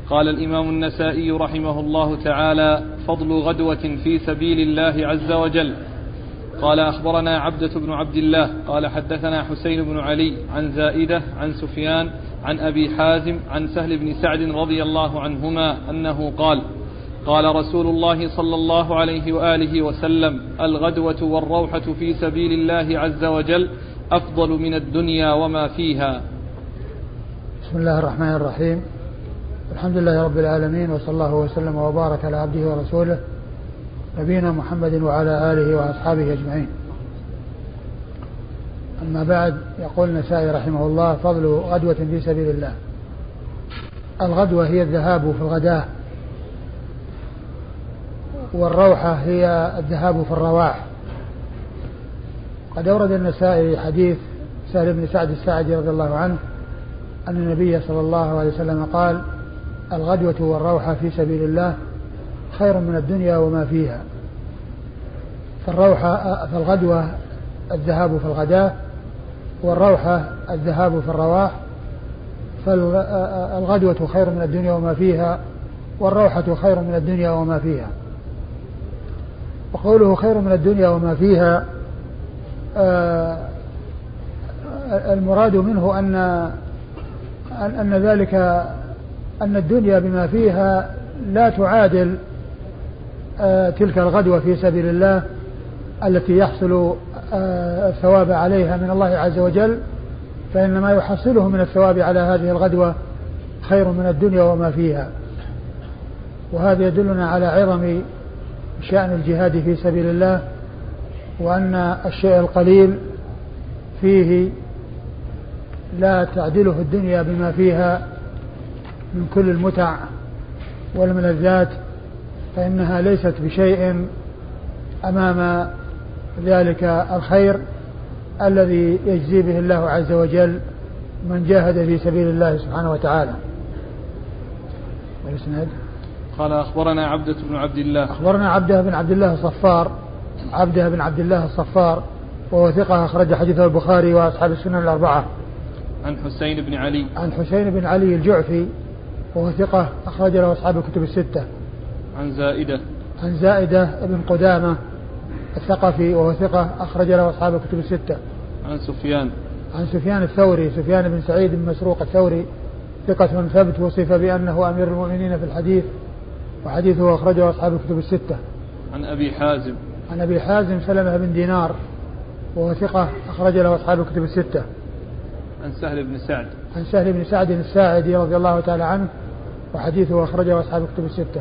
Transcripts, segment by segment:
قال الإمام النسائي رحمه الله تعالى: فضل غدوة في سبيل الله عز وجل. قال: أخبرنا عبدة بن عبد الله قال حدثنا حسين بن علي عن زائدة عن سفيان عن أبي حازم عن سهل بن سعد رضي الله عنهما أنه قال: قال رسول الله صلى الله عليه وآله وسلم: الغدوة والروحة في سبيل الله عز وجل أفضل من الدنيا وما فيها. بسم الله الرحمن الرحيم. الحمد لله رب العالمين، وصلى الله وسلم وبارك على عبده ورسوله نبينا محمد وعلى آله وأصحابه أجمعين. أما بعد، يقول النسائي رحمه الله: فضل غدوة في سبيل الله. الغدوة هي الذهاب في الغداة، والروحة هي الذهاب في الرواح. قد أورد النسائي حديث سهل بن سعد الساعدي رضي الله عنه أن النبي صلى الله عليه وسلم قال: الغدوة والروحة في سبيل الله خير من الدنيا وما فيها. فالغدوة الذهاب في الغداة، والروحة الذهاب في الرواح. فالغدوة خير من الدنيا وما فيها، والروحة خير من الدنيا وما فيها. وقوله خير من الدنيا وما فيها المراد منه أن ذلك أن الدنيا بما فيها لا تعادل تلك الغدوة في سبيل الله التي يحصل الثواب عليها من الله عز وجل، فإن ما يحصله من الثواب على هذه الغدوة خير من الدنيا وما فيها. وهذا يدلنا على عظم شأن الجهاد في سبيل الله، وأن الشيء القليل فيه لا تعدله الدنيا بما فيها من كل المتع والملذات، فإنها ليست بشيء أمام ذلك الخير الذي يجزي به الله عز وجل من جاهد في سبيل الله سبحانه وتعالى. والإسناد: قال: أخبرنا عبدة بن عبد الله. أخبرنا عبده بن عبد الله الصفار، عبده بن عبد الله الصفار، وهو ثقة أخرج حديثه البخاري وأصحاب السنن الأربعة. عن حسين بن علي. عن حسين بن علي الجعفي، وهو ثقة أخرج له أصحاب الكتب الستة. عن زائدة. عن زائدة بن قدامة الثقفي، وهو ثقة أخرج له أصحاب الكتب الستة. عن سفيان. عن سفيان الثوري، سفيان بن سعيد بن مسروق الثوري، ثقة ثبت، وصف بأنه أمير المؤمنين في الحديث، وحديثه أخرجه أصحاب الكتب الستة. عن أبي حازم. عن أبي حازم سلمة بن دينار، وهو ثقة أخرج له أصحاب الكتب الستة. عن سهل بن سعد. عن سهل بن سعد الساعدي رضي الله تعالى عنه، وحديثه أخرجه أصحاب الكتب الستة.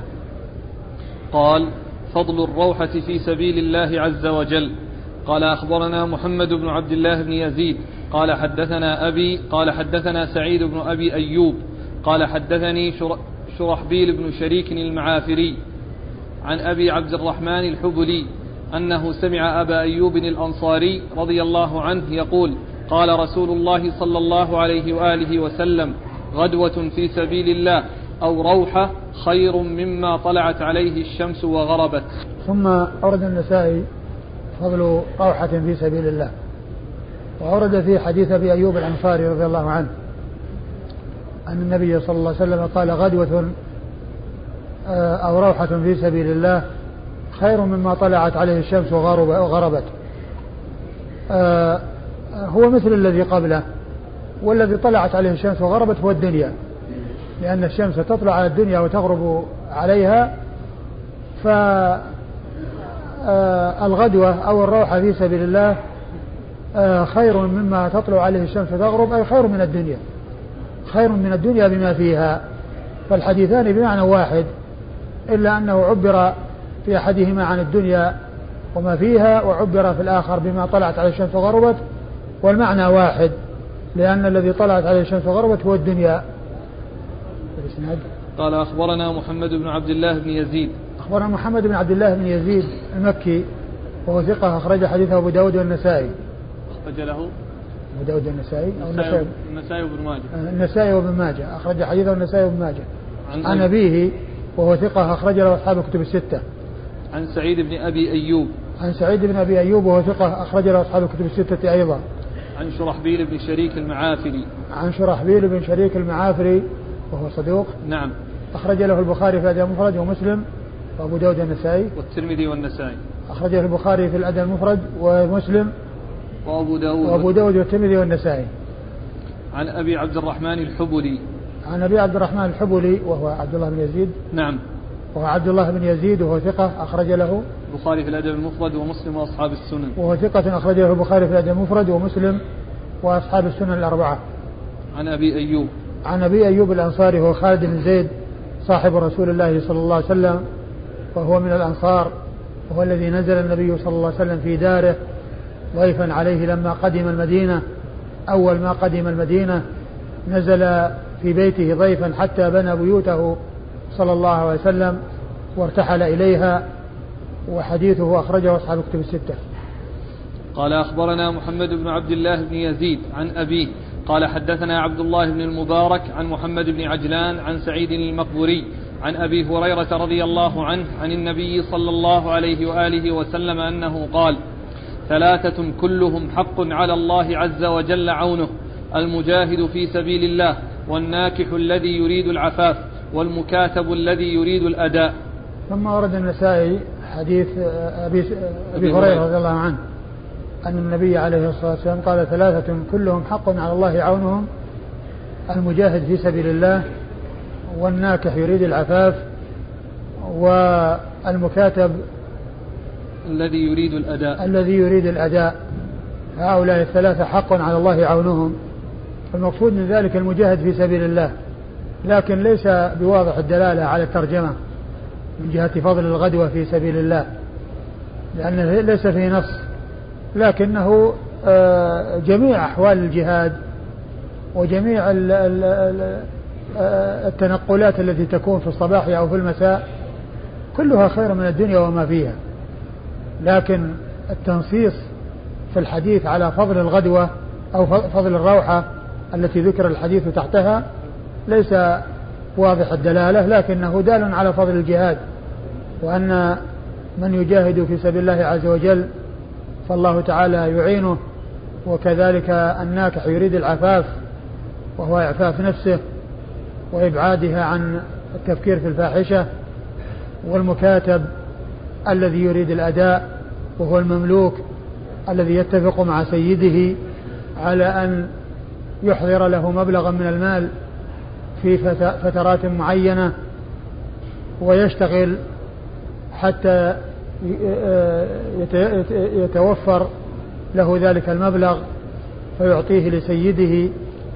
قال: فضل الروحة في سبيل الله عز وجل. قال: أخبرنا محمد بن عبد الله بن يزيد قال حدثنا أبي قال حدثنا سعيد بن أبي أيوب قال حدثني شرحبيل بن شريك المعافري عن أبي عبد الرحمن الحبلي أنه سمع أبا أيوب الأنصاري رضي الله عنه يقول: قال رسول الله صلى الله عليه وآله وسلم: غدوة في سبيل الله أو روحة خير مما طلعت عليه الشمس وغربت. ثم أورد النسائي فضل روحة في سبيل الله، وأورد في حديث أبي أيوب الأنصاري رضي الله عنه أن النبي صلى الله عليه وسلم قال: غدوة أو روحة في سبيل الله خير مما طلعت عليه الشمس وغربت. هو مثل الذي قبله، والذي طلعت عليه الشمس وغربت هو الدنيا، لأن الشمس تطلع على الدنيا وتغرب عليها. فالغدوة أو الروحة في سبيل الله خير مما تطلع عليه الشمس وتغرب، أي خير من الدنيا، خير من الدنيا بما فيها. فالحديثان بمعنى واحد، إلا أنه عبر في أحدهما عن الدنيا وما فيها، وعبر في الآخر بما طلعت عليه الشمس وغربت، والمعنى واحد، لأن الذي طلعت عليه الشمس وغربت هو الدنيا. قال: أخبرنا محمد بن عبد الله بن يزيد. أخبرنا محمد بن عبد الله بن يزيد المكي، وهو ثقة أخرج حديثه أبو داود والنسائي. أخرج له أبو داود والنسائي أو النسائي وابن ماجه. النسائي وابن ماجه، أخرج حديثه النسائي وابن ماجه. عن أبيه، وهو ثقة أخرج له أصحاب الكتب الستة. عن سعيد بن أبي أيوب. عن سعيد بن أبي أيوب، وهو ثقة أخرج له أصحاب الكتب الستة أيضا. عن شرحبيل بن شريك المعافري. عن شرحبيل بن شريك المعافري، وهو صدوق. نعم. أخرج له البخاري في الأدب المفرد ومسلم وأبو داود النسائي والترمذي والنسائي. أخرج له البخاري في الأدب المفرد ومسلم وأبو داود والترمذي والنسائي. عن أبي عبد الرحمن الحبلي. عن أبي عبد الرحمن الحبلي وهو عبد الله بن يزيد. نعم. وهو عبد الله بن يزيد وهو ثقة أخرج له البخاري في الأدب المفرد ومسلم وأصحاب السنن. وهو ثقة أخرج له البخاري في الأدب المفرد ومسلم وأصحاب السنن الأربعة. عن أبي أيوب. عن أبي أيوب الأنصاري هو خالد بن زيد صاحب رسول الله صلى الله عليه وسلم وهو من الأنصار وهو الذي نزل النبي صلى الله عليه وسلم في داره ضيفا عليه لما قدم المدينة. أول ما قدم المدينة نزل في بيته ضيفا حتى بنى بيوته صلى الله عليه وسلم وارتحل إليها. وحديثه أخرجه أصحاب الكتب الستة. قال أخبرنا محمد بن عبد الله بن يزيد عن أبيه قال حدثنا عبد الله بن المبارك عن محمد بن عجلان عن سعيد المقبوري عن أبي هريرة رضي الله عنه عن النبي صلى الله عليه وآله وسلم أنه قال: ثلاثة كلهم حق على الله عز وجل عونه: المجاهد في سبيل الله، والناكح الذي يريد العفاف، والمكاتب الذي يريد الأداء. ثم ورد النسائي حديث أبي هريرة رضي الله عنه أن النبي عليه الصلاة والسلام قال: ثلاثة كلهم حق على الله عونهم: المجاهد في سبيل الله، والناكح يريد العفاف، والمكاتب الذي يريد الأداء. هؤلاء الثلاثة حق على الله عونهم. المقصود من ذلك المجاهد في سبيل الله، لكن ليس بواضح الدلالة على الترجمة من جهة فضل الغدوة في سبيل الله، لأنه ليس فيه نص، لكنه جميع أحوال الجهاد وجميع التنقلات التي تكون في الصباح أو في المساء كلها خير من الدنيا وما فيها. لكن التنصيص في الحديث على فضل الغدوة أو فضل الروحة التي ذكر الحديث تحتها ليس واضح الدلالة، لكنه دال على فضل الجهاد، وأن من يجاهد في سبيل الله عز وجل فالله تعالى يعينه. وكذلك الناكح يريد العفاف، وهو إعفاف نفسه وإبعادها عن التفكير في الفاحشة. والمكاتب الذي يريد الأداء، وهو المملوك الذي يتفق مع سيده على أن يحضر له مبلغا من المال في فترات معينة ويشتغل حتى يتوفر له ذلك المبلغ فيعطيه لسيده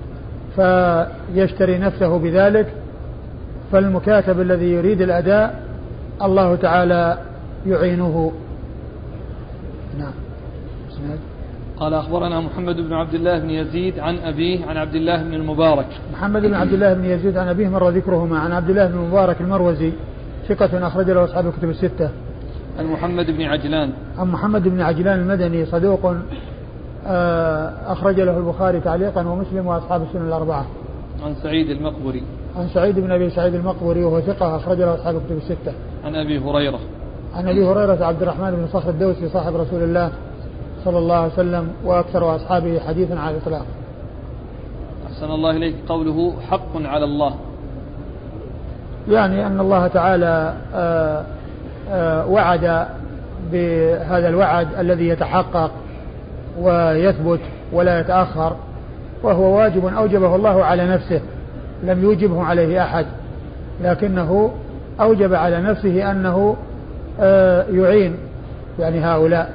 فيشتري نفسه بذلك. فالمكاتب الذي يريد الأداء الله تعالى يعينه. نعم. قال أخبرنا محمد بن عبد الله بن يزيد عن أبيه عن عبد الله بن المبارك. محمد بن عبد الله بن يزيد عن أبيه مر ذكرهما. عن عبد الله بن المبارك المروزي ثقة أخرج له أصحاب الكتب الستة. عن محمد بن عجلان. عن محمد بن عجلان المدني صدوق أخرج له البخاري تعليقا ومسلم وأصحاب السنن الأربعة. عن سعيد المقبري. عن سعيد بن أبي سعيد المقبري وهو ثقة أخرج له أصحاب الكتب الستة. عن أبي هريرة. عن أبي هريرة عبد الرحمن بن صخر الدوسي صاحب رسول الله صلى الله عليه وسلم وأكثر أصحابه حديثا على الإطلاق. أحسن الله إليك. قوله حق على الله يعني أن الله تعالى وعد بهذا الوعد الذي يتحقق ويثبت ولا يتأخر، وهو واجب أوجبه الله على نفسه لم يوجبه عليه أحد، لكنه أوجب على نفسه أنه يعين يعني هؤلاء.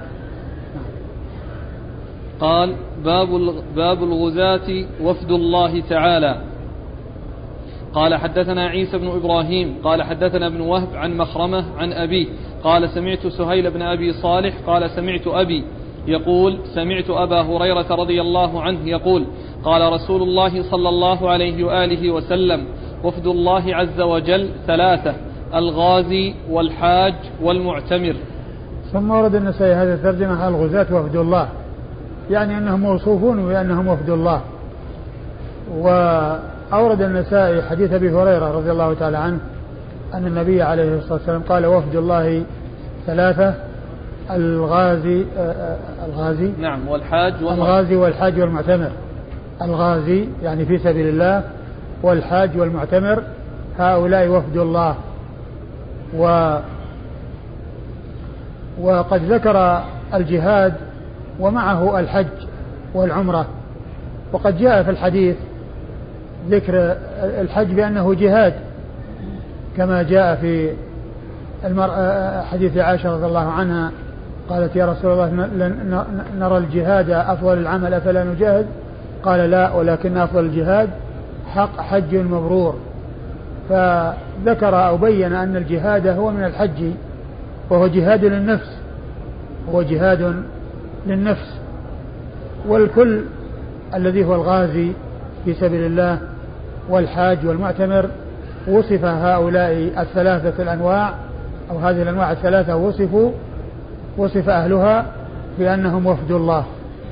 قال باب الغزاة وفد الله تعالى. قال حدثنا عيسى بن إبراهيم قال حدثنا ابن وهب عن مخرمة عن أبيه قال سمعت سهيل بن أبي صالح قال سمعت أبي يقول سمعت أبا هريرة رضي الله عنه يقول قال رسول الله صلى الله عليه وآله وسلم: وفد الله عز وجل ثلاثة: الغازي والحاج والمعتمر. ثم ورد النسائي هذه الترجمة: الغزاة وفد الله، يعني أنهم موصوفون بأنهم وفد الله. وأورد النسائي حديث أبي هريرة رضي الله تعالى عنه أن النبي عليه الصلاة والسلام قال: وفد الله ثلاثة: الغازي نعم والحاج الغازي والحاج والمعتمر. الغازي يعني في سبيل الله، والحاج والمعتمر هؤلاء وفد الله. وقد ذكر الجهاد ومعه الحج والعمرة، وقد جاء في الحديث ذكر الحج بأنه جهاد، كما جاء في حديث عائشة رضي الله عنها قالت يا رسول الله نرى الجهاد أفضل العمل أفلا نجاهد؟ قال لا، ولكن أفضل الجهاد حق حج مبرور. فذكر أو بين أن الجهاد هو من الحج، وهو جهاد للنفس، هو جهاد للنفس. والكل الذي هو الغازي في سبيل الله والحاج والمعتمر وصف هؤلاء الثلاثة الأنواع أو هذه الأنواع الثلاثة وصف أهلها بأنهم وفد الله.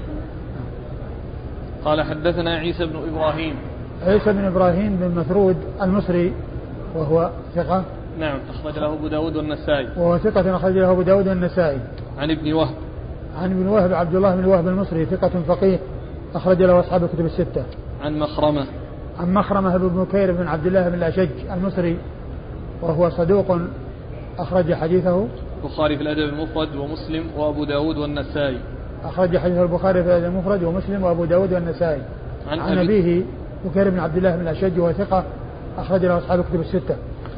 قال حدثنا عيسى بن إبراهيم. عيسى بن إبراهيم بن مثرود المصري وهو ثقة. نعم، أخرج له أبو داود والنسائي. وهو ثقة أخرج له أبو داود والنسائي. عن ابن وهب. عن ابن وهب عبد الله بن وهب المصري ثقة فقيه أخرج له أصحاب الكتب الستة. عن مخرمة. عن مخرمة بن بكير بن عبد الله بن الأشج المصري وهو صدوق أخرج حديثه البخاري في الأدب المفرد ومسلم وأبو داود والنسائي. أخرج حديثه البخاري في الأدب المفرد ومسلم وأبو داود والنسائي. عن أبيه بكير بن عبد الله بن الأشج وهو ثقة أخرج له أصحاب الكتب الستة.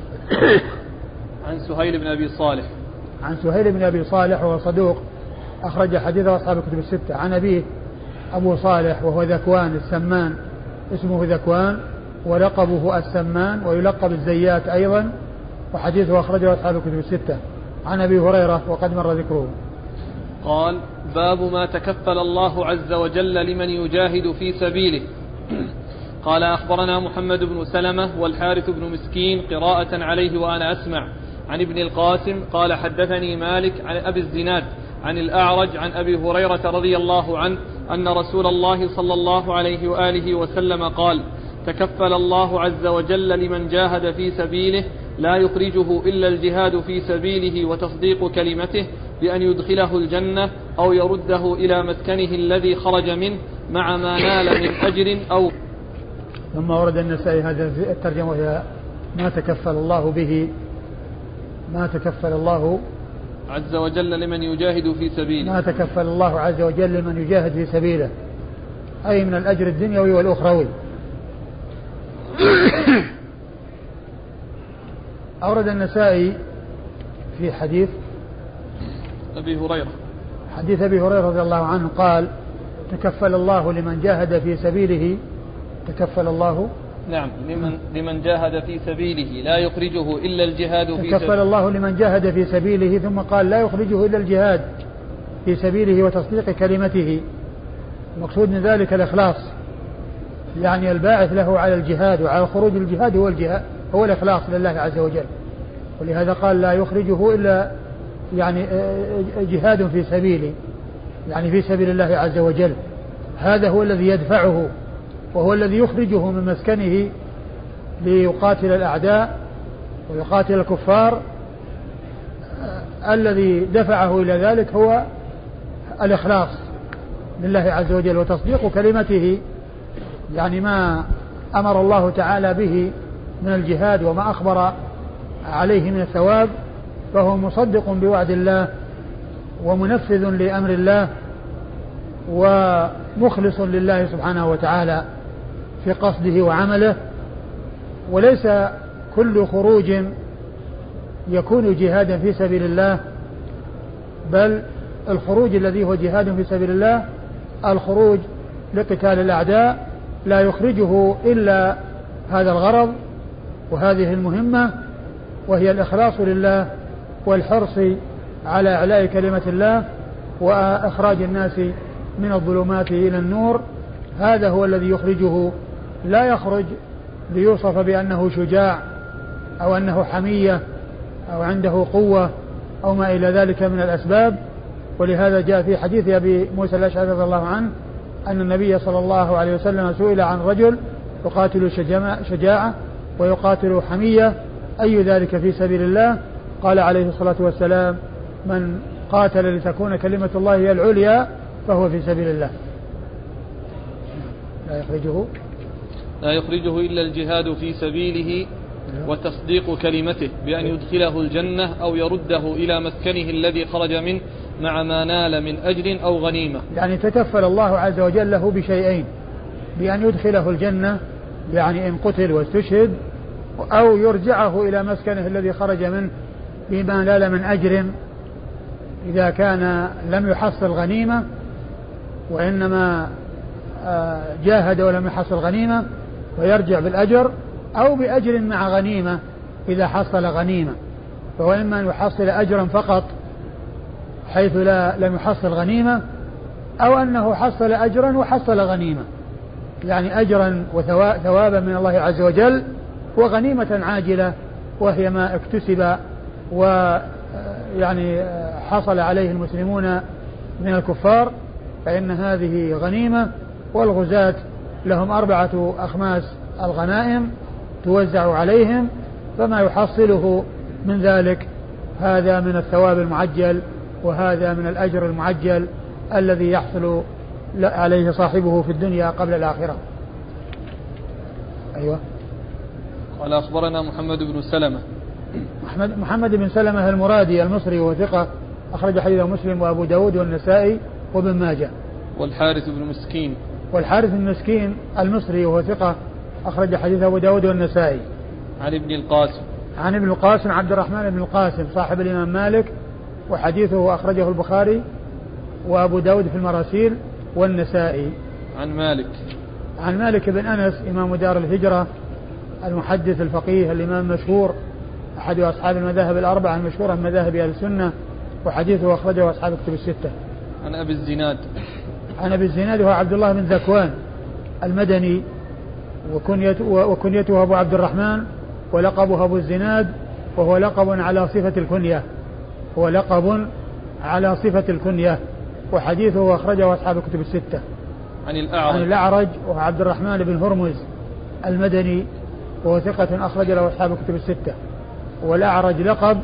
عن سهيل بن أبي صالح. عن سهيل بن أبي صالح وهو صدوق أخرج حديثه أصحاب الكتب الستة. عن أبيه أبو صالح وهو ذكوان السمان، اسمه ذكوان ولقبه السمان ويلقب الزيات أيضا، وحديثه أخرجه أصحاب الكتب الستة. عن أبي هريرة وقد مر ذكره. قال باب ما تكفل الله عز وجل لمن يجاهد في سبيله. قال أخبرنا محمد بن سلمة والحارث بن مسكين قراءة عليه وأنا أسمع. عن ابن القاسم قال حدثني مالك عن أبي الزناد عن الأعرج عن أبي هريرة رضي الله عنه أن رسول الله صلى الله عليه وآله وسلم قال تكفل الله عز وجل لمن جاهد في سبيله لا يخرجه إلا الجهاد في سبيله وتصديق كلمته بأن يدخله الجنة أو يرده إلى مسكنه الذي خرج منه مع ما نال من أجر أو. ثم ورد النسائي هذا الترجمة وهي ما تكفل الله به، ما تكفل الله عز وجل لمن يجاهد في سبيله، ما تكفل الله عز وجل لمن يجاهد في سبيله، أي من الأجر الدنيوي والأخروي. أورد النسائي في حديث أبي هريرة، حديث أبي هريرة رضي الله عنه قال تكفل الله لمن جاهد في سبيله، تكفل الله نعم لمن جاهد في سبيله لا يخرجه إلا الجهاد في سبيله، تكفل الله لمن جاهد في سبيله، ثم قال لا يخرجه إلا الجهاد في سبيله وتصديق كلمته. المقصود من ذلك الإخلاص، يعني الباعث له على الجهاد وعلى خروج الجهاد هو الجهاد، هو الإخلاص لله عز وجل. ولهذا قال لا يخرجه إلا يعني جهاد في سبيله، يعني في سبيل الله عز وجل. هذا هو الذي يدفعه وهو الذي يخرجه من مسكنه ليقاتل الأعداء ويقاتل الكفار. الذي دفعه إلى ذلك هو الإخلاص لله عز وجل وتصديق كلمته، يعني ما أمر الله تعالى به من الجهاد وما أخبر عليه من الثواب، فهو مصدق بوعد الله ومنفذ لأمر الله ومخلص لله سبحانه وتعالى في قصده وعمله. وليس كل خروج يكون جهادا في سبيل الله، بل الخروج الذي هو جهاد في سبيل الله الخروج لقتال الأعداء لا يخرجه إلا هذا الغرض وهذه المهمة، وهي الإخلاص لله والحرص على إعلاء كلمة الله وإخراج الناس من الظلمات إلى النور. هذا هو الذي يخرجه، لا يخرج ليوصف بأنه شجاع أو أنه حمية أو عنده قوة أو ما إلى ذلك من الأسباب. ولهذا جاء في حديث أبي موسى الأشعري رضي الله عنه أن النبي صلى الله عليه وسلم سئل عن رجل يقاتل شجاعة ويقاتل حمية أي ذلك في سبيل الله؟ قال عليه الصلاة والسلام من قاتل لتكون كلمة الله هي العليا فهو في سبيل الله. لا يخرجه إلا الجهاد في سبيله وتصديق كلمته بأن يدخله الجنة أو يرده إلى مسكنه الذي خرج منه مع ما نال من أجر أو غنيمة. يعني تكفل الله عز وجل له بشيئين: بأن يدخله الجنة يعني إن قتل واستشهد، أو يرجعه إلى مسكنه الذي خرج منه بما نال من أجر إذا كان لم يحصل غنيمة وإنما جاهد ولم يحصل غنيمة ويرجع بالأجر، أو بأجر مع غنيمة إذا حصل غنيمة، فهو إما أن يحصل أجرا فقط حيث لم يحصل غنيمة، أو أنه حصل أجرا وحصل غنيمة، يعني أجرا وثوابا من الله عز وجل وغنيمة عاجلة وهي ما اكتسب ويعني حصل عليه المسلمون من الكفار، فإن هذه غنيمة. والغزاة لهم 4 أخماس الغنائم توزع عليهم، فما يحصله من ذلك هذا من الثواب المعجل وهذا من الأجر المعجل الذي يحصل عليه صاحبه في الدنيا قبل الآخرة. أيوة. قال أخبرنا محمد بن سلمة. محمد بن سلمة المرادي المصري وثقة أخرج حديثه مسلم وأبو داود والنسائي وابن ماجه. والحارث بن مسكين. والحارث بن مسكين المصري وهو ثقة أخرج حديثه أبو داود والنسائي. عن ابن القاسم. عن ابن القاسم عبد الرحمن بن القاسم صاحب الإمام مالك، وحديثه أخرجه البخاري وأبو داود في المراسيل والنسائي. عن مالك. عن مالك بن أنس إمام دار الهجرة المحدث الفقيه الإمام المشهور أحد أصحاب المذاهب الأربعة المشهورة من مذاهب أهل السنة، وحديثه أخرجه أصحاب الكتب الستة. عن أبي الزناد. عن أبي الزناد هو عبد الله بن ذكوان المدني، وكنيته أبو عبد الرحمن، ولقبه أبو الزناد، وهو لقب على صفة الكنية، هو لقب على صفة الكنية، وحديثه أخرجه أصحاب الكتب الستة. عن الأعرج. عن الأعرج وهو عبد الرحمن بن هرمز المدني، وهو ثقة أخرج له أصحاب الكتب الستة. والأعرج لقب،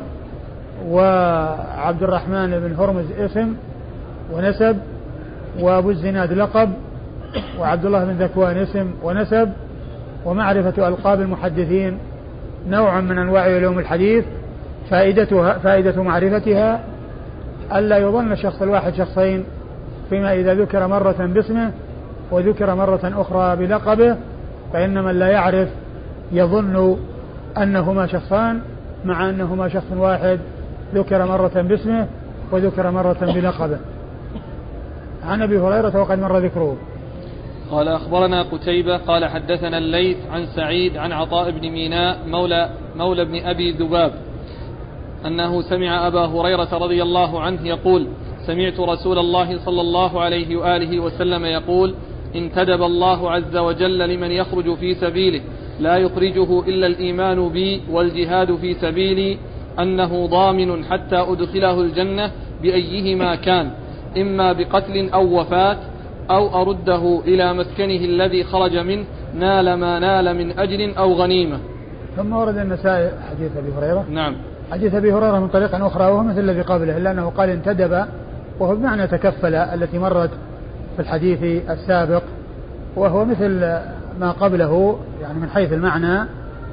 وعبد الرحمن بن هرمز اسم ونسب، وأبو الزناد لقب، وعبد الله بن ذكوان اسم ونسب. ومعرفة ألقاب المحدثين نوع من أنواع علوم الحديث، فائدة معرفتها ألا يظن الشخص الواحد شخصين، فيما إذا ذكر مرة باسمه وذكر مرة أخرى بلقبه، فإن من لا يعرف يظن أنهما شخصان، مع أنهما شخص واحد ذكر مرة باسمه وذكر مرة بلقبه. عن أبي هريرة وقد مر ذكره. قال أخبرنا قتيبة قال حدثنا الليث عن سعيد عن عطاء بن ميناء مولى بن أبي ذباب أنه سمع أبا هريرة رضي الله عنه يقول: سمعت رسول الله صلى الله عليه وآله وسلم يقول: انتدب الله عز وجل لمن يخرج في سبيله لا يخرجه إلا الإيمان بي والجهاد في سبيلي أنه ضامن حتى أدخله الجنة بأيهما كان، إما بقتل أو وفاة أو أرده إلى مسكنه الذي خرج منه نال ما نال من أجر أو غنيمة. ثم ورد النسائي حديث أبي هريرة. نعم. حديث أبي هريرة من طريق أخرى وهو مثل الذي قبله، إلا أنه قال انتدب، وهو بمعنى تكفل التي مرت في الحديث السابق، وهو مثل ما قبله، يعني من حيث المعنى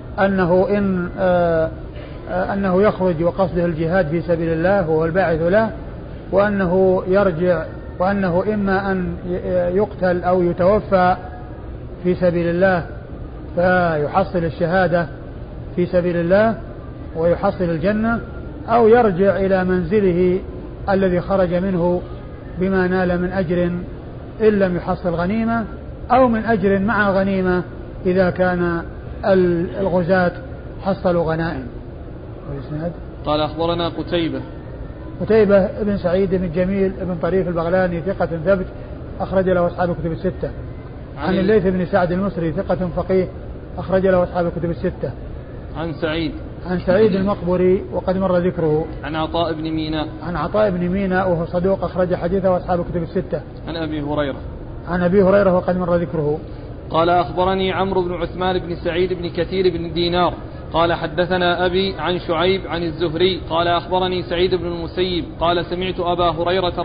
أنه يخرج وقصده الجهاد في سبيل الله وهو الباعث له، وأنه يرجع، وأنه إما أن يقتل أو يتوفى في سبيل الله فيحصل الشهادة في سبيل الله ويحصل الجنة، أو يرجع إلى منزله الذي خرج منه بما نال من أجر إن لم يحصل غنيمة، أو من أجر مع غنيمة إذا كان الغزاة حصلوا غنائم. قال أخبرنا قتيبة بن سعيد بن جميل بن طريف البغلاني ثقة ثبت أخرج له أصحاب الكتب الستة. عن الليث بن سعد المصري ثقة فقيه أخرج له أصحاب الكتب الستة. عن سعيد المقبري وقد مر ذكره. عن عطاء بن ميناء وهو صدوق أخرج حديثه أصحاب الكتب الستة. عن أبي هريرة وقد مر ذكره. قال أخبرني عمرو بن عثمان بن سعيد بن كثير بن دينار قال حدثنا أبي عن شعيب عن الزهري قال أخبرني سعيد بن المسيب قال سمعت أبا هريرة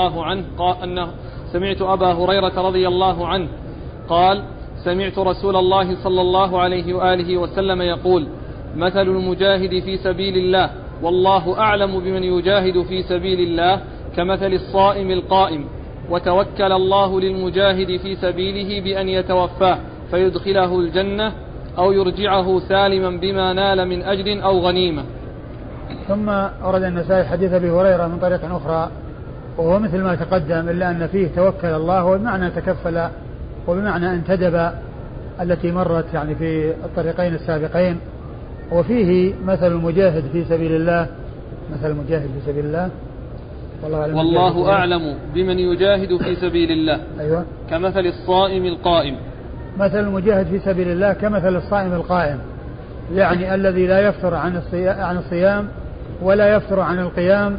رضي الله عنه قال سمعت رسول الله صلى الله عليه وآله وسلم يقول: مثل المجاهد في سبيل الله والله أعلم بمن يجاهد في سبيل الله كمثل الصائم القائم، وتوكل الله للمجاهد في سبيله بأن يتوفاه فيدخله الجنة أو يرجعه سالما بما نال من أجر أو غنيمة. ثم أورد النسائي حديث أبي هريرة من طريق أخرى وهو مثل ما تقدم، إلا أن فيه توكل الله وبمعنى تكفل وبمعنى انتدب التي مرت يعني في الطريقين السابقين. وفيه مثل المجاهد في سبيل الله، مثل المجاهد في سبيل الله والله أعلم بمن يجاهد في سبيل الله. أيوة. كمثل الصائم القائم. مثل المجاهد في سبيل الله كمثل الصائم القائم، يعني الذي لا يفتر عن الصيام ولا يفتر عن القيام،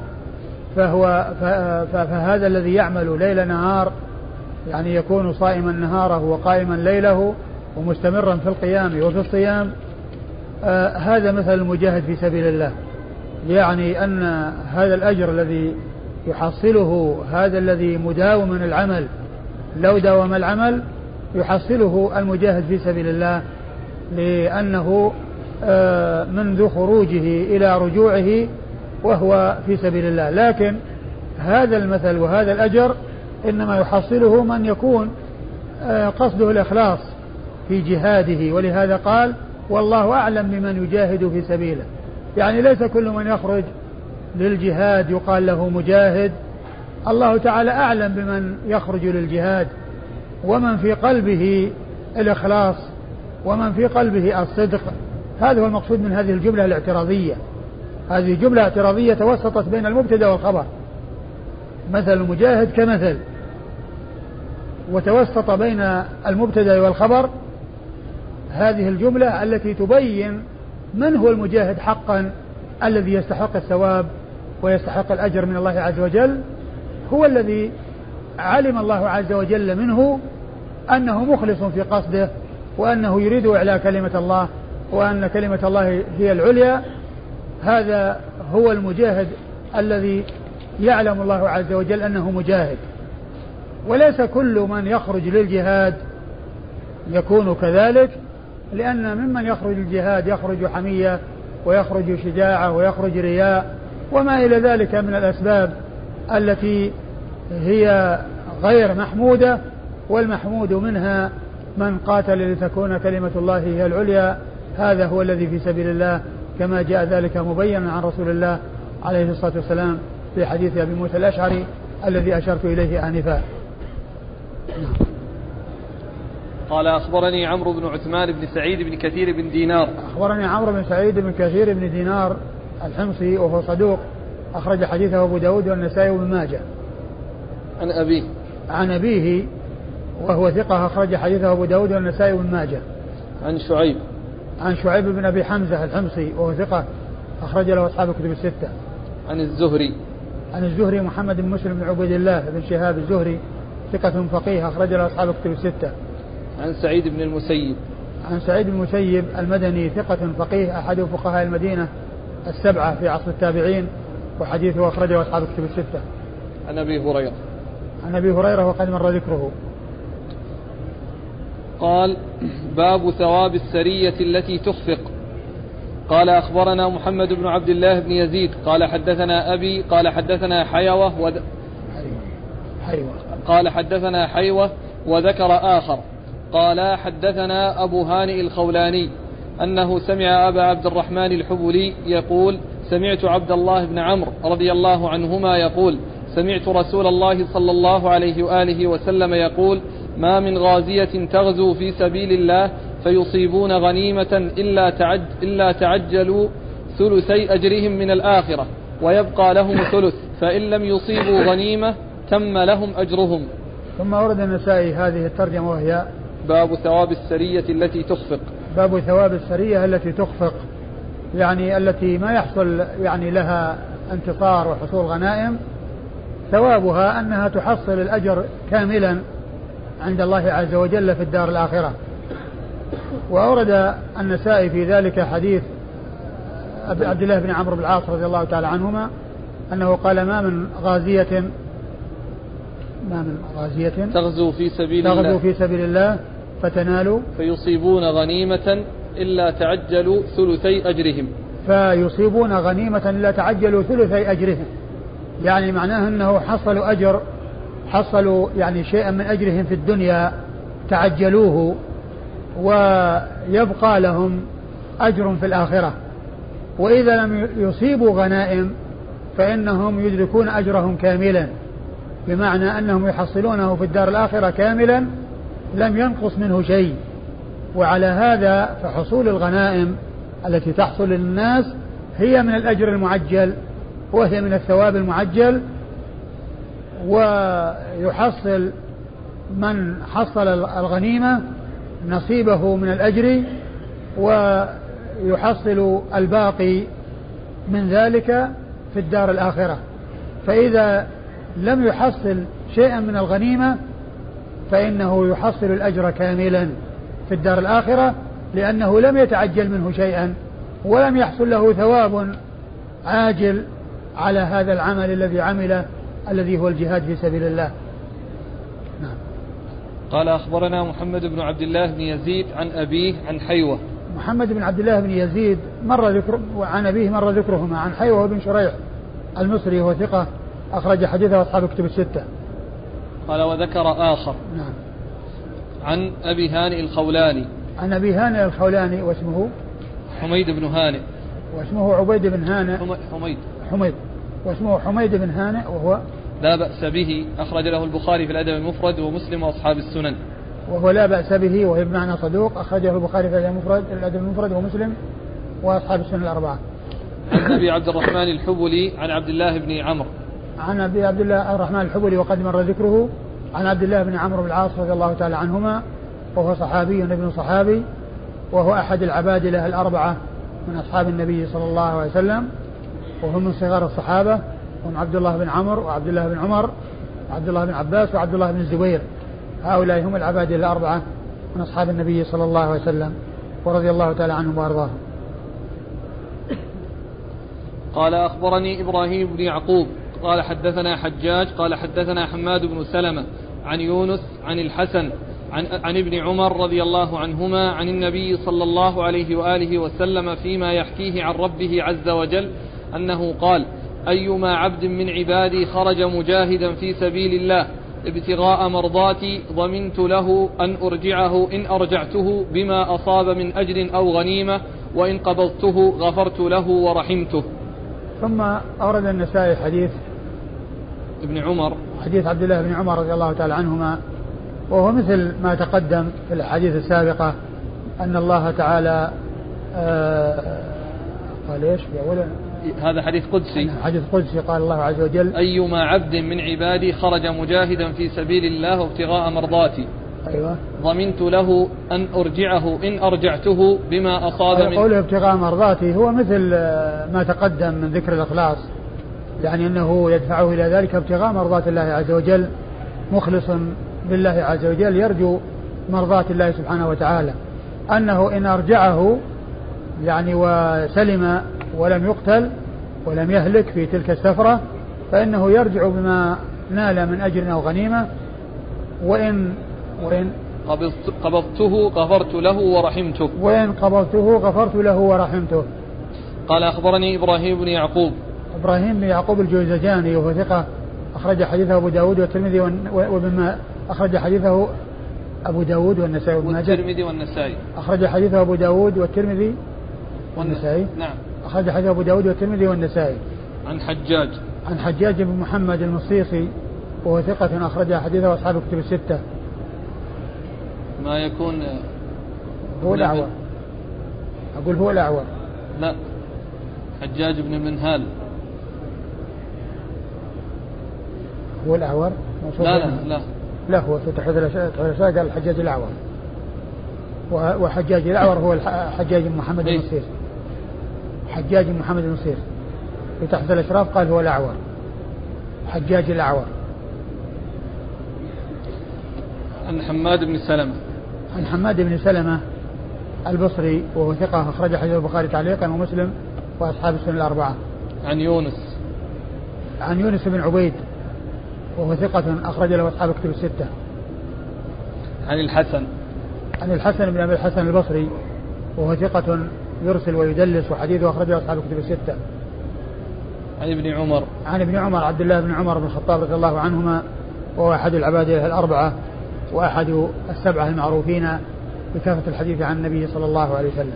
فهذا الذي يعمل ليل نهار، يعني يكون صائما نهاره وقائما ليله ومستمرا في القيام وفي الصيام، هذا مثل المجاهد في سبيل الله. يعني أن هذا الأجر الذي يحصله هذا الذي مداوم من العمل، لو داوم العمل يحصله المجاهد في سبيل الله، لأنه منذ خروجه إلى رجوعه وهو في سبيل الله. لكن هذا المثل وهذا الأجر إنما يحصله من يكون قصده الإخلاص في جهاده، ولهذا قال والله أعلم بمن يجاهد في سبيله. يعني ليس كل من يخرج للجهاد يقال له مجاهد، الله تعالى أعلم بمن يخرج للجهاد ومن في قلبه الإخلاص ومن في قلبه الصدق. هذا هو المقصود من هذه الجملة الاعتراضية. هذه جملة اعتراضية توسطت بين المبتدأ والخبر، مثل المجاهد كمثل، وتوسط بين المبتدأ والخبر هذه الجملة التي تبين من هو المجاهد حقا الذي يستحق الثواب ويستحق الأجر من الله عز وجل. هو الذي علم الله عز وجل منه أنه مخلص في قصده، وأنه يريد إعلاء كلمة الله، وأن كلمة الله هي العليا. هذا هو المجاهد الذي يعلم الله عز وجل أنه مجاهد. وليس كل من يخرج للجهاد يكون كذلك، لأن ممن يخرج للجهاد يخرج حمية ويخرج شجاعة ويخرج رياء وما إلى ذلك من الأسباب التي هي غير محمودة. والمحمود منها من قاتل لتكون كلمة الله هي العليا، هذا هو الذي في سبيل الله، كما جاء ذلك مبينا عن رسول الله عليه الصلاة والسلام في حديث أبي موسى الأشعري الذي أشرت إليه آنفا. قال أخبرني عمرو بن عثمان بن سعيد بن كثير بن دينار. أخبرني عمرو بن سعيد بن كثير بن دينار الحمصي وهو صدوق، أخرج حديثه أبو داود والنسائي وابن ماجه. عن أبيه وهو ثقة، أخرج حديثه أبو داود والنسائي وابن ماجه. عن شعيب بن أبي حمزة الحمصي وهو ثقة، أخرج له أصحاب الكتب الستة. عن الزهري محمد بن مسلم بن عبيد الله بن شهاب الزهري، ثقة فقيه، أخرج له أصحاب الكتب الستة. عن سعيد بن المسيب المدني، ثقة فقيه، أحد فقهاء المدينة السبعة في عصر التابعين، وحديثه أخرجه أصحاب الكتب الستة. عن أبي هريرة وقد مر ذكره. قال باب ثواب السرية التي تخفق. قال أخبرنا محمد بن عبد الله بن يزيد قال حدثنا أبي قال حدثنا حيوة وذكر آخر قال حدثنا أبو هانئ الخولاني أنه سمع أبا عبد الرحمن الحبلي يقول سمعت عبد الله بن عمرو رضي الله عنهما يقول سمعت رسول الله صلى الله عليه وآله وسلم يقول ما من غازية تغزو في سبيل الله فيصيبون غنيمة إلا تعجلوا ثلثي أجرهم من الآخرة ويبقى لهم ثلث، فإن لم يصيبوا غنيمة تم لهم أجرهم. ثم ورد النسائي هذه الترجمة وهي باب ثواب السرية التي تخفق. باب ثواب السرية التي تخفق، يعني التي ما يحصل يعني لها انتصار وحصول غنائم، ثوابها أنها تحصل الأجر كاملا عند الله عز وجل في الدار الآخرة. وأورد النسائي في ذلك حديث عبد الله بن عمرو بن العاص رضي الله تعالى عنهما أنه قال ما من غازية تغزو في سبيل الله فتنال فيصيبون غنيمة إلا تعجلوا ثلثي أجرهم. فيصيبون غنيمة إلا تعجلوا ثلثي أجرهم، يعني معناه أنه حصلوا يعني شيئا من أجرهم في الدنيا تعجلوه، ويبقى لهم أجر في الآخرة. وإذا لم يصيبوا غنائم فإنهم يدركون أجرهم كاملا، بمعنى أنهم يحصلونه في الدار الآخرة كاملا لم ينقص منه شيء. وعلى هذا فحصول الغنائم التي تحصل للناس هي من الأجر المعجل، وهي من الثواب المعجل، ويحصل من حصل الغنيمة نصيبه من الأجر، ويحصل الباقي من ذلك في الدار الآخرة. فإذا لم يحصل شيئا من الغنيمة فإنه يحصل الأجر كاملا في الدار الآخرة، لأنه لم يتعجل منه شيئا ولم يحصل له ثواب عاجل على هذا العمل الذي عمله، الذي هو الجهاد في سبيل الله. نعم. قال أخبرنا محمد بن عبد الله بن يزيد عن أبيه عن حيوة. محمد بن عبد الله بن يزيد مر ذكر، وعن أبيه مر ذكرهما. عن حيوة بن شريح المصري وهو ثقة أخرج حديثه أصحاب كتب الستة. قال وذكر آخر. نعم. عن أبي هانئ الخولاني. عن أبي هانئ الخولاني واسمه حميد بن هانئ. واسمه عبيد بن هانئ. حميد واسمه حميد بن هانئ، وهو لا بأس به، أخرج له البخاري في الأدب المفرد ومسلم وأصحاب السنن. وهو لا بأس به وهي بمعنى صدوق، أخرجه البخاري في الأدب المفرد ومسلم وأصحاب السنن الأربعة. عن أبي عبد الرحمن الحبلي عن عبد الله بن عمرو. عن أبي عبد الله الرحمن الحبلي وقد مر ذكره. عن عبد الله بن عمرو بن العاص رضي الله تعالى عنهما، وهو صحابي ابن صحابي، وهو أحد العبادلة الأربعة من أصحاب النبي صلى الله عليه وسلم، وهو من صغار الصحابة، هم عبد الله بن عمرو وعبد الله بن عمر وعبد الله بن عباس وعبد الله بن الزبير. هؤلاء هم العبادلة الأربعة من أصحاب النبي صلى الله عليه وسلم، ورضي الله تعالى عنهم وأرضاهم. قال أخبرني إبراهيم بن يعقوب قال حدثنا حجاج قال حدثنا حماد بن سلمة عن يونس عن الحسن عن ابن عمر رضي الله عنهما عن النبي صلى الله عليه وآله وسلم فيما يحكيه عن ربه عز وجل أنه قال: أيما عبد من عبادي خرج مجاهدا في سبيل الله ابتغاء مرضاتي ضمنت له أن أرجعه إن أرجعته بما أصاب من أجر أو غنيمة، وإن قبضته غفرت له ورحمته. ثم أورد النسائي حديث ابن عمر، حديث عبد الله بن عمر رضي الله تعالى عنهما، وهو مثل ما تقدم في الحديث السابقة، أن الله تعالى قال إيش في أوله؟ هذا حديث قدسي. حديث قدسي قال الله عز وجل: أيما عبد من عبادي خرج مجاهدا في سبيل الله وابتغاء مرضاتي أيوة ضمنت له أن أرجعه إن أرجعته بما أصاب من. قوله ابتغاء مرضاتي هو مثل ما تقدم من ذكر الإخلاص، يعني أنه يدفعه إلى ذلك ابتغاء مرضات الله عز وجل، مخلص بالله عز وجل، يرجو مرضات الله سبحانه وتعالى، أنه إن أرجعه يعني وسلم ولم يقتل ولم يهلك في تلك السفرة فإنه يرجع بما نال من أجر أو غنيمة، وإن قبضته غفرت له ورحمته. وإن قبضته غفرت له ورحمته. قال أخبرني إبراهيم بن يعقوب. إبراهيم بن يعقوب الجوزجاني وهو ثقة أخرج حديثه أبو داود والترمذي وبما أخرج حديثه أبو داود والنسائي والترمذي والنسائي. أخرج حديثه أبو داود والترمذي والنسائي. نعم. أخرج حديثه أبو داود والترمذي والنسائي. عن حجاج بن محمد المصيصي وهو ثقة أخرج حديثه أصحاب كتب الستة. ما يكون هو الأعور. أقول هو الأعور. لا، حجاج بن منهال. هو الأعور. لا هو في تحت الأشياء قال الحجاج الأعور، وحجاج الأعور هو حجاج بن محمد المصيصي. حجاج بن محمد المصيصي في تحت الأشراف قال هو الأعور، حجاج الأعور. عن حماد بن سلمة البصري وهو ثقة أخرج حديث البخاري تعليقا ومسلم وأصحاب السنن الأربعة. عن يونس بن عبيد وهو ثقة أخرج له أصحاب كتب الستة. عن الحسن بن أبي الحسن البصري وهو ثقة يرسل ويدلس، وحديثه أخرجه أصحاب الكتب الستة. عن ابن عمر عبد الله بن عمر بن الخطاب رضي الله عنهما، وهو أحد العبادلة الأربعة وأحد السبعة المعروفين بكثرة الحديث عن النبي صلى الله عليه وسلم.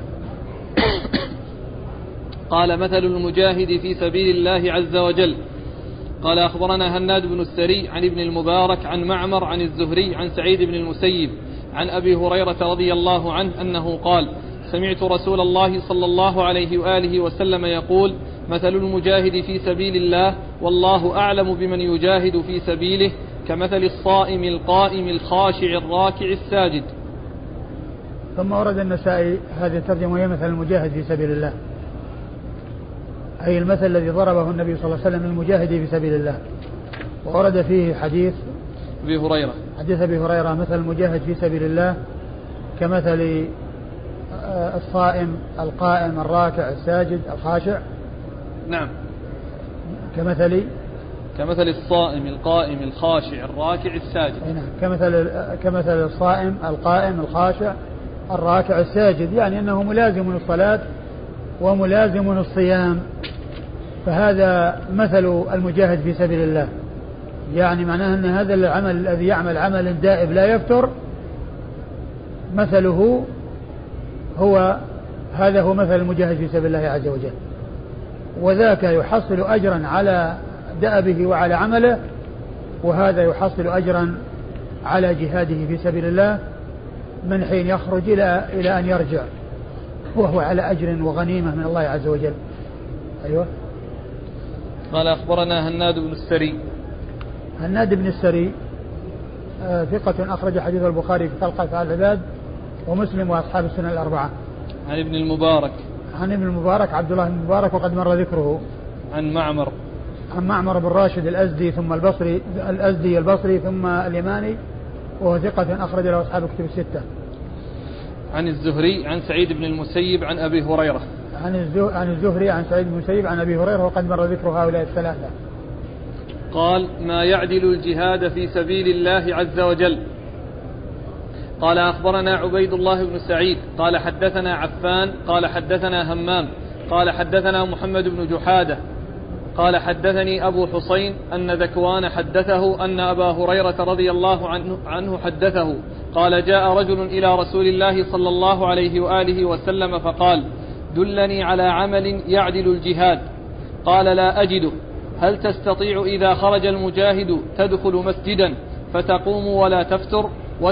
قال: مثل المجاهد في سبيل الله عز وجل. قال: أخبرنا هناد بن السري عن ابن المبارك عن معمر عن الزهري عن سعيد بن المسيب عن أبي هريرة رضي الله عنه أنه قال: سمعت رسول الله صلى الله عليه وآله وسلم يقول: مثل المجاهد في سبيل الله والله أعلم بمن يجاهد في سبيله كمثل الصائم القائم الخاشع الراكع الساجد. ثم ورد النسائي هذه الترجمة وهي مثل المجاهد في سبيل الله، أي المثل الذي ضربه النبي صلى الله عليه وسلم للمجاهد في سبيل الله. وورد فيه حديث أبي هريرة مثل المجاهد في سبيل الله كمثل الصائم القائم الراكع الساجد الخاشع. نعم. كمثل الصائم القائم الخاشع الراكع الساجد. نعم. كمثل الصائم القائم الخاشع الراكع الساجد، يعني أنه ملازم الصلاة وملازم الصيام، فهذا مثل المجاهد في سبيل الله. يعني معناه أن هذا العمل الذي يعمل عمل دائب لا يفتر مثله هذا هو مثل المجاهد في سبيل الله عز وجل، وذاك يحصل أجرا على دأبه وعلى عمله، وهذا يحصل أجرا على جهاده في سبيل الله من حين يخرج إلى أن يرجع، وهو على أجر وغنيمة من الله عز وجل. أيوة. قال: أخبرنا هناد بن السري ثقة أخرج حديث البخاري في خلق أفعال العباد ومسلم وأصحاب السنن الأربعة. عن ابن المبارك عبد الله بن المبارك وقد مر ذكره. عن معمر بن راشد الأزدي ثم البصري ثم اليماني، وهو ثقة أخرج له أصحاب الكتب الستة. عن الزهري عن سعيد بن المسيب عن أبي هريرة. عن الزهري عن سعيد بن المسيب عن أبي هريرة وقد مر ذكر هؤلاء الثلاثة. قال: ما يعدل الجهاد في سبيل الله عز وجل. قال: أخبرنا عبيد الله بن سعيد قال: حدثنا عفان قال: حدثنا همام قال: حدثنا محمد بن جحادة قال: حدثني أبو حسين أن ذكوان حدثه أن أبا هريرة رضي الله عنه حدثه قال: جاء رجل إلى رسول الله صلى الله عليه وآله وسلم فقال: دلني على عمل يعدل الجهاد. قال: لا أجده. هل تستطيع إذا خرج المجاهد تدخل مسجدا فتقوم ولا تفتر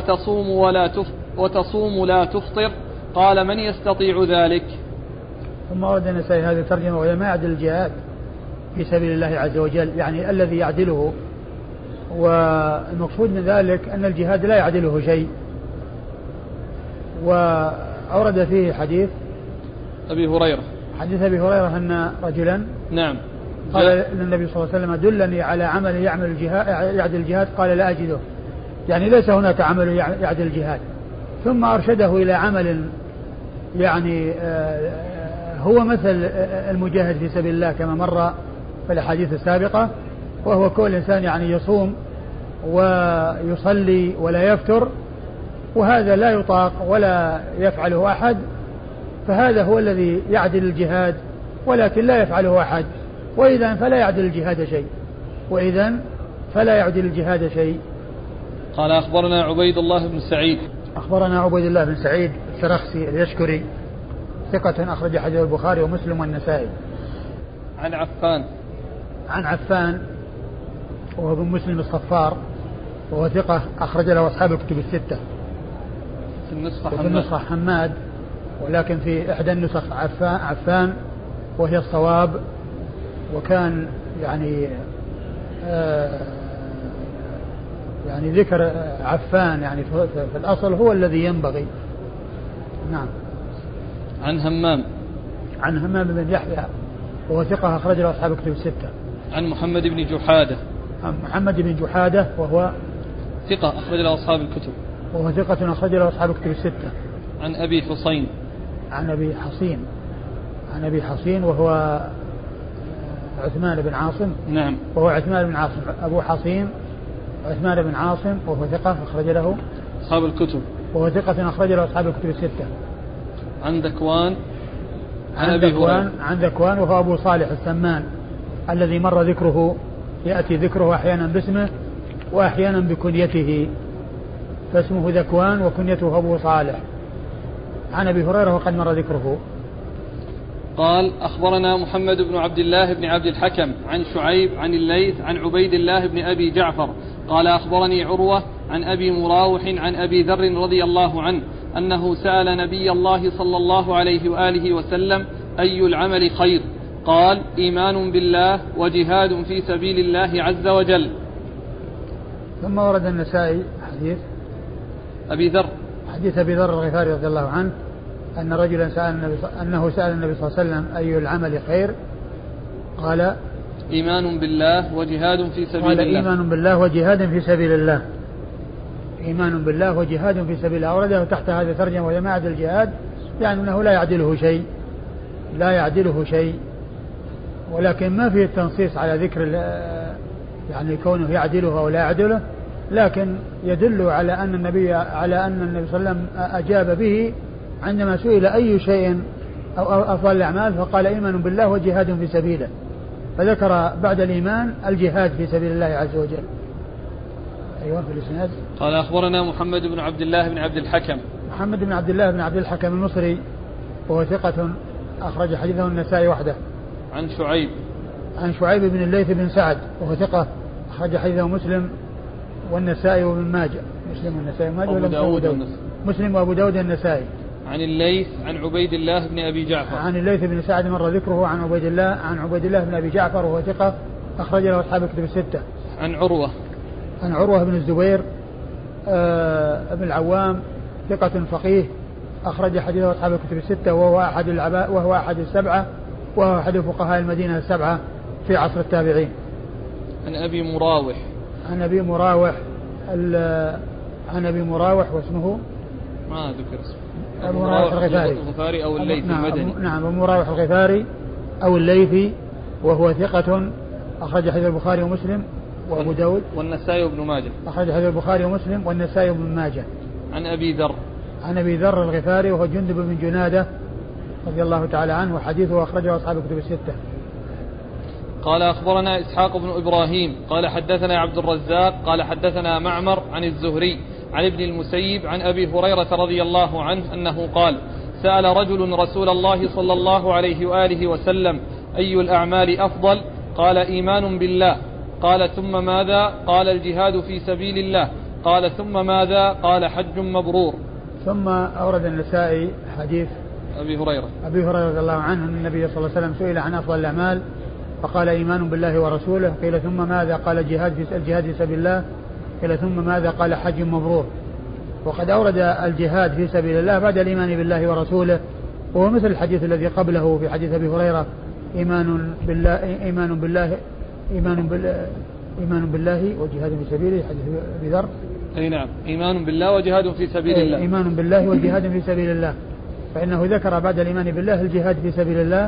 وتصوم لا تفطر؟ قال: من يستطيع ذلك؟ ثم ورد النسائي هذه الترجمة وهي ما يعدل الجهاد في سبيل الله عز وجل، يعني الذي يعدله، والمقصود من ذلك أن الجهاد لا يعدله شيء. وأورد فيه حديث أبي هريرة أن رجلا نعم قال للنبي صلى الله عليه وسلم: دلني على عمل يعدل الجهاد. قال: لا أجده، يعني ليس هناك عمل يعدل الجهاد. ثم أرشده إلى عمل يعني هو مثل المجاهد في سبيل الله كما مر في الأحاديث السابقة، وهو كل إنسان يعني يصوم ويصلي ولا يفتر، وهذا لا يطاق ولا يفعله أحد، فهذا هو الذي يعدل الجهاد، ولكن لا يفعله أحد، وإذا فلا يعدل الجهاد شيء. قال: أخبرنا عبيد الله بن سعيد السرخسي اليشكري ثقة أخرج حديث البخاري ومسلم والنسائي. عن عفان وهو ابن مسلم الصفار، وهو ثقة أخرج له أصحاب الكتب الستة. في النسخة حماد، ولكن في إحدى النسخ عفان وهي الصواب، وكان يعني يعني ذكر عفان يعني في الأصل هو الذي ينبغي. نعم. عن همام بن يحيى وهو ثقة أخرج له أصحاب الكتب الستة. عن محمد بن جحادة وهو ثقة أخرج له أصحاب الكتب الستة. عن أبي حصين وهو عثمان بن عاصم. نعم. وهو عثمان بن عاصم أبو حصين عثمان بن عاصم، وهو ثقة أخرج له أصحاب الكتب. وهو ثقة أخرج له أصحاب الكتب الستة. عن ذكوان عن ذكوان وهو أبو صالح السمان الذي مر ذكره، يأتي ذكره أحيانا باسمه وأحيانا بكنيته، فاسمه ذكوان وكنيته أبو صالح، عن أبي هريرة وقد مر ذكره. قال أخبرنا محمد بن عبد الله بن عبد الحكم عن شعيب عن الليث عن عبيد الله بن أبي جعفر قال أخبرني عروة عن أبي مراوح عن أبي ذر رضي الله عنه أنه سأل نبي الله صلى الله عليه وآله وسلم أي العمل خير؟ قال إيمان بالله وجهاد في سبيل الله عز وجل. ثم ورد النسائي حديث أبي ذر، حديث أبي ذر الغفاري رضي الله عنه أن رجلا سأل النبي صلى الله عليه وسلم أي العمل خير؟ قال إيمان بالله وجهاد في سبيل الله. قال إيمان بالله وجهاد في سبيل الله. إيمان بالله وجهاد في سبيل الله، ورده تحت هذا ترجمة وما يعدل الجهاد، يعني أنه لا يعدله شيء، ولكن ما فيه التنصيص على ذكر يعني كونه يعدله أو لا يعدله، لكن يدل على أن النبي صلى الله عليه وسلم أجاب به عندما سئل أي شيء أو أفضل الأعمال فقال إيمان بالله وجهاد في سبيله، فذكر بعد الإيمان الجهاد في سبيل الله عز وجل. أيوة في الإسناد. قال أخبرنا محمد بن عبد الله بن عبد الحكم. محمد بن عبد الله بن عبد الحكم المصري وهو ثقة أخرج حديثه النسائي وحده. عن شعيب بن الليث بن سعد وهو ثقة أخرج حديثه مسلم والنسائي وابن ماجه. مسلم والنسائي مسلم وأبو داود النسائي. عن الليث عن عبيد الله بن أبي جعفر. عن الليث بن سعد مر ذكره. عن عبيد الله بن أبي جعفر وهو ثقة أخرج له أصحاب الكتب الستة. عن عروة بن الزبير ابن العوام ثقة فقيه أخرج حديثه أصحاب الكتب الستة، وهو أحد السبعة، وهو أحد فقهاء المدينة السبعة في عصر التابعين. عن أبي مراوح واسمه ما ذكر اسمه. أبو مراوح الغفاري أو الليثي المدني. نعم، أبو مراوح الغفاري أو الليثي، وهو ثقة أخرج حديث البخاري ومسلم وأبو داود والنسائي وابن ماجه. أخرج حديث البخاري ومسلم والنسائي وابن ماجه. عن أبي ذر الغفاري وهو جندب بن جنادة رضي الله تعالى عنه، وحديثه أخرجه أصحاب الكتب الستة. قال أخبرنا إسحاق بن إبراهيم قال حدثنا عبد الرزاق قال حدثنا معمر عن الزهري عن ابن المسيب عن أبي هريرة رضي الله عنه أنه قال سأل رجل رسول الله صلى الله عليه وآله وسلم أي الأعمال أفضل؟ قال إيمان بالله. قال ثم ماذا؟ قال الجهاد في سبيل الله. قال ثم ماذا؟ قال حج مبرور. ثم أورد النسائي حديث أبي هريرة رضي الله عنه أن النبي صلى الله عليه وسلم سئل عن أفضل الأعمال فقال إيمان بالله ورسوله. قيل ثم ماذا؟ قال الجهاد في سبيل الله. قيل ثم ماذا؟ قال حج مبرور. وقد أورد الجهاد في سبيل الله بعد الإيمان بالله ورسوله، وهو مثل الحديث الذي قبله في حديث أبي هريرة إيمان بالله وجهاد في سبيله، حديث أبي ذر. أي نعم، إيمان بالله وجهاد في سبيل الله. إيمان بالله وجهاد في سبيل الله، فإنه ذكر بعد الإيمان بالله الجهاد في سبيل الله،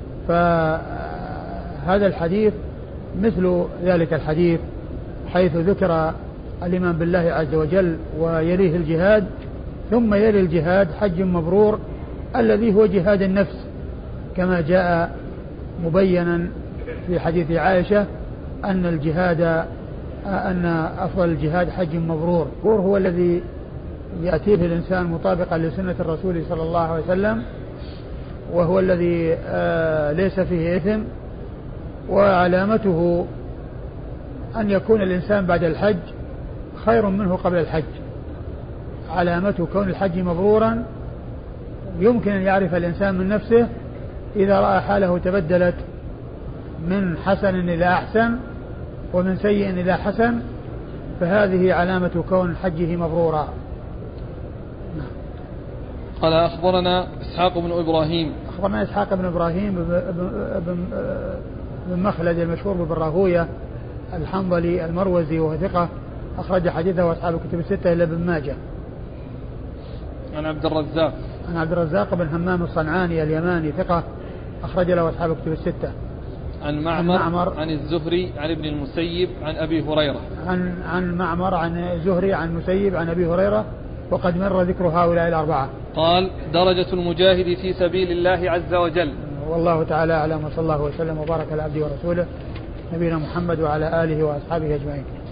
فهذا الحديث مثل ذلك الحديث حيث ذكر الإيمان بالله عز وجل ويليه الجهاد، ثم يلي الجهاد حج مبرور الذي هو جهاد النفس، كما جاء مبينا في حديث عائشة أن أفضل الجهاد حج مبرور، هو الذي يأتيه الإنسان مطابقا لسنة الرسول صلى الله عليه وسلم، وهو الذي ليس فيه إثم، وعلامته أن يكون الإنسان بعد الحج خير منه قبل الحج. علامة كون الحج مبرورا يمكن أن يعرف الإنسان من نفسه إذا رأى حاله تبدلت من حسن إلى أحسن ومن سيء إلى حسن، فهذه علامة كون حجه مبرورا. قال أخبرنا إسحاق بن إبراهيم بن مخلد المشهور بن راهوية الحنظلي المروزي وهو ثقة أخرج حديثه أصحاب الكتب الستة إلا ابن ماجه. عن عبد الرزاق بن همام الصنعاني اليماني ثقة أخرج له أصحاب الكتب الستة. عن معمر عن الزهري عن ابن المسيب عن أبي هريرة. عن معمر عن الزهري عن المسيب عن أبي هريرة وقد مر ذكر هؤلاء الأربعة. قال درجة المجاهد في سبيل الله عز وجل. والله تعالى أعلم، وصلى الله وسلم وبارك على عبده ورسوله نبينا محمد وعلى آله وأصحابه أجمعين.